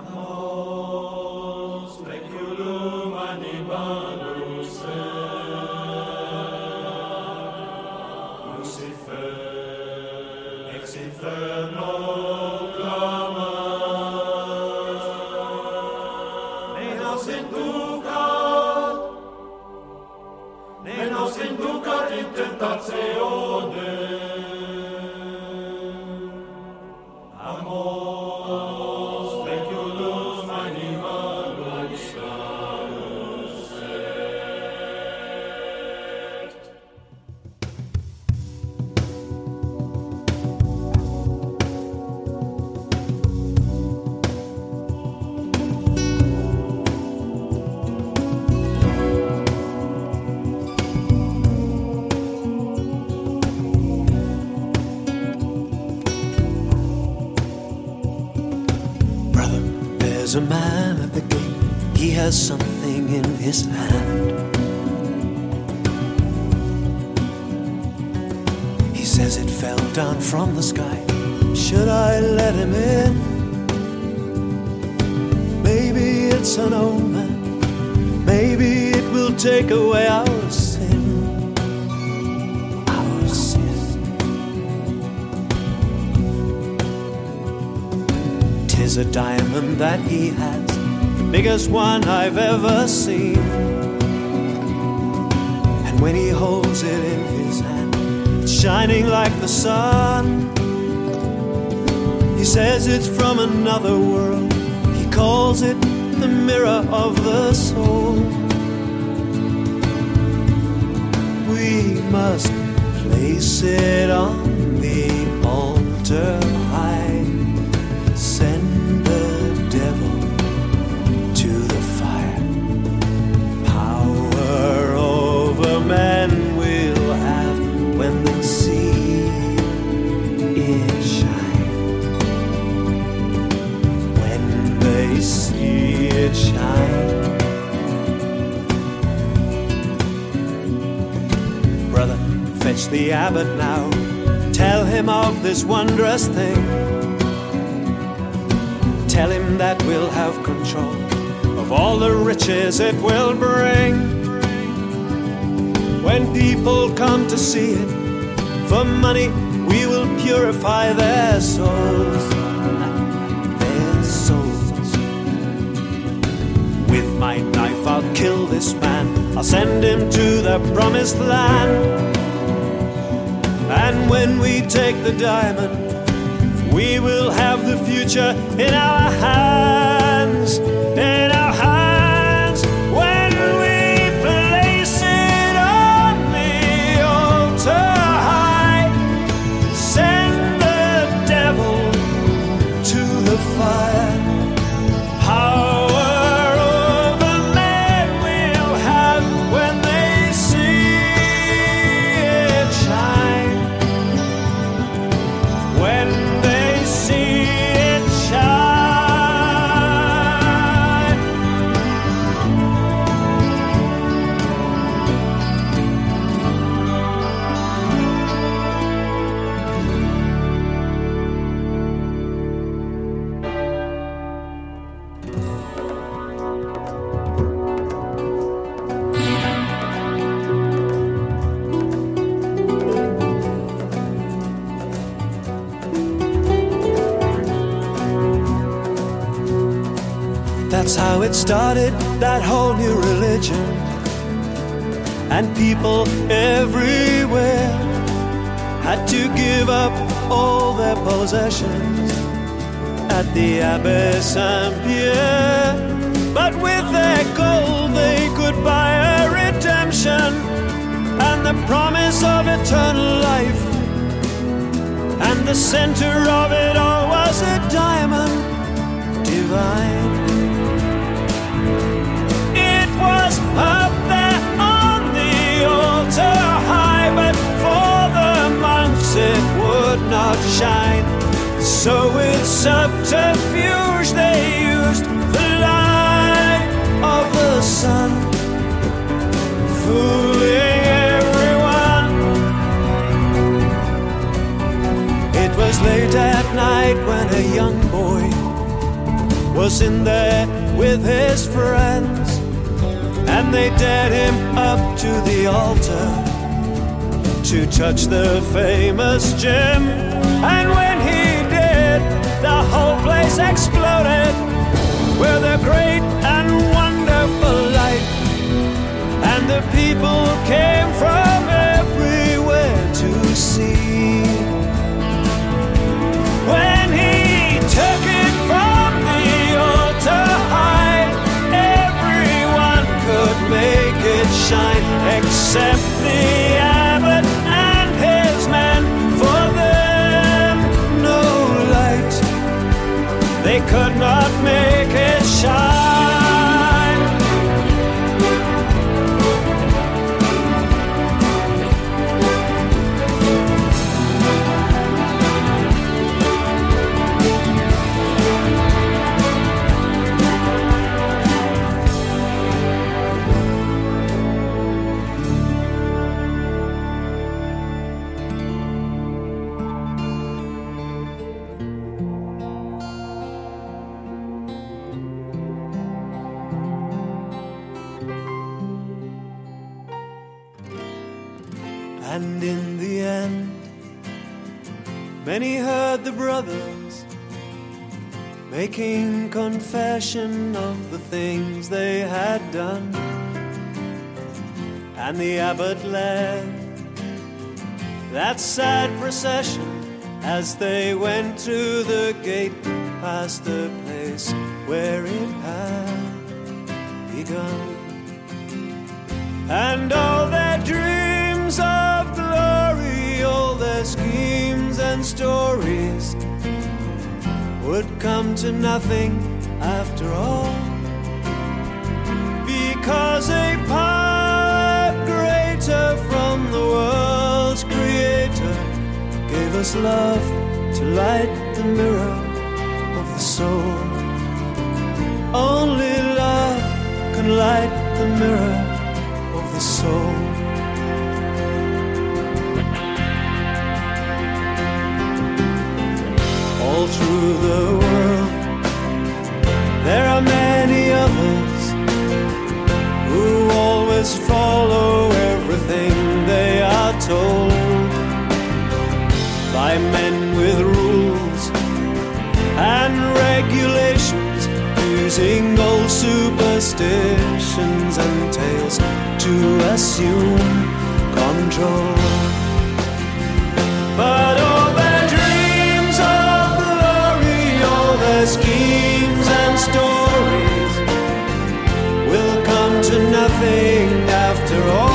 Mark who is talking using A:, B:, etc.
A: There's a man at the gate, he has something in his hand. He says it fell down from the sky. Should I let him in? Maybe it's an omen, maybe it will take away our sin. Our sin. 'Tis a diamond that he has, the biggest one I've ever seen. And when he holds it in his hand, it's shining like the sun. He says it's from another world. He calls it the mirror of the soul. We must place it on the altar high. Send the devil to the fire. Power over men will have when they see it shine. When they see it shine. Brother, fetch the abbot now. Tell him of this wondrous thing. Tell him that we'll have control of all the riches it will bring. When people come to see it, for money we will purify their souls. Their souls. With my knife I'll kill this man. I'll send him to the promised land. And when we take the diamond, we will have the future in our hands, in our hands. When we place it on the altar high, send the devil to the fire. Power over men we'll have when they see it shine. When see it shine. That's how it started, that whole new religion. And people everywhere had to give up all their possessions at the Abbey Saint-Pierre. But with their gold they could buy a redemption and the promise of eternal life. And the center of it all was a diamond divine. Was up there on the altar high, but for the monks it would not shine. So with subterfuge they used the light of the sun, fooling everyone. It was late at night when a young boy was in there with his friends, and they dared him up to the altar to touch the famous gem. And when he did, the whole place exploded with a great and wonderful light, and the people came from everywhere to see. When he took it from the altar high, everyone could make it shine except the abbot and his men. For them, no light, they could not make it shine. And in the end, many heard the brothers making confession of the things they had done. And the abbot led that sad procession as they went through the gate past the place where it had begun. And all their dreams of glory, all their schemes and stories would come to nothing after all, because a power greater from the world's creator gave us love to light the mirror of the soul. Only love can light the mirror of the soul. All through the world there are many others who always follow everything they are told by men with rules and regulations, using old superstitions and tales to assume control. But all their dreams of glory, all their schemes and stories will come to nothing after all.